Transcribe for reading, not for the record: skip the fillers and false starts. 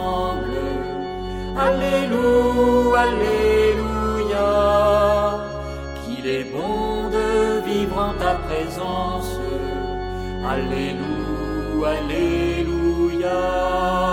ensemble. Alléluia, Alléluia. Qu'il est bon de vivre en ta présence. Alléluia, Alléluia.